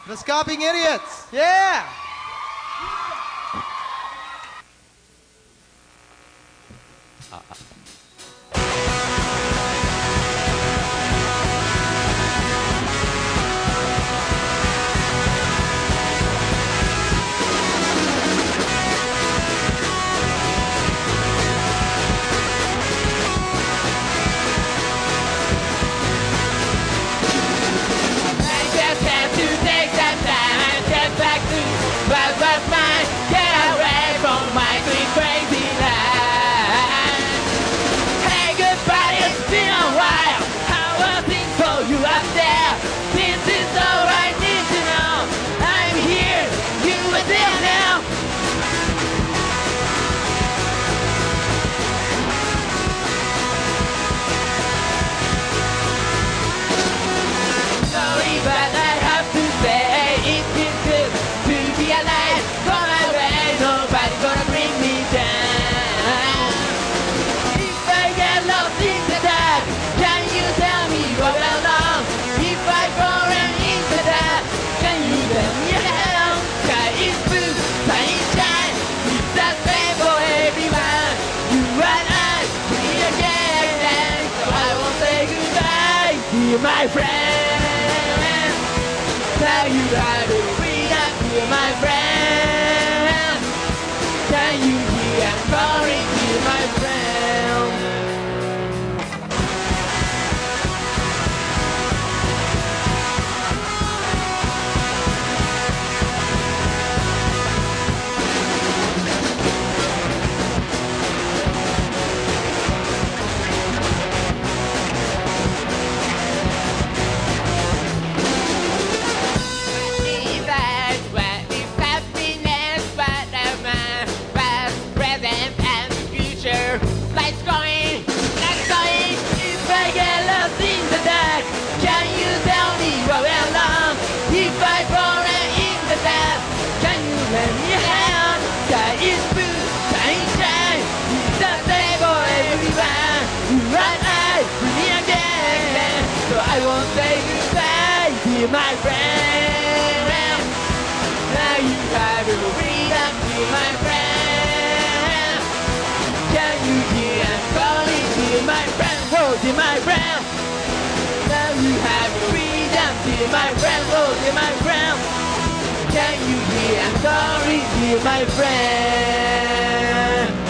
The Scoffing Idiots. Yeah. My friend, tell you how to read up, dear my friend. Can you hear I'm calling, dear my friend? I won't say goodbye, dear my friend. Now you have your freedom, dear my friend. Can you hear I'm calling, dear my friend? Oh, dear my friend. Now you have your freedom, dear my friend. Oh, dear my friend. Can you hear I'm calling, dear my friend?